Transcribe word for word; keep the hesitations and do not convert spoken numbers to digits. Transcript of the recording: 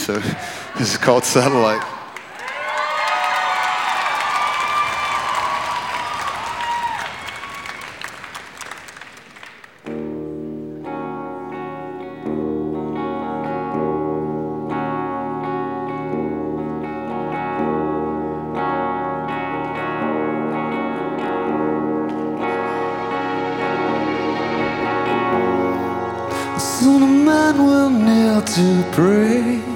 so this is called Satellite. Soon a man will kneel to pray.